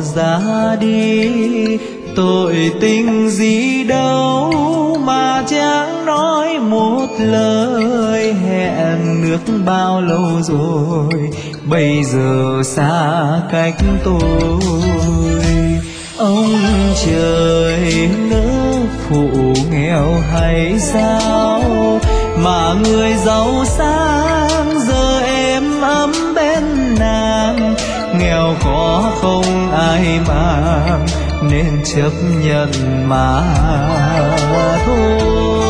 ra đi. Tội tình gì đâu mà chẳng nói một lời, hẹn nước bao lâu rồi bây giờ xa cách tôi. Ông trời lỡ phụ nghèo hay sao mà người giàu sang giờ êm ấm bên nàng, nghèo khó không ai mang nên chấp nhận mà thôi.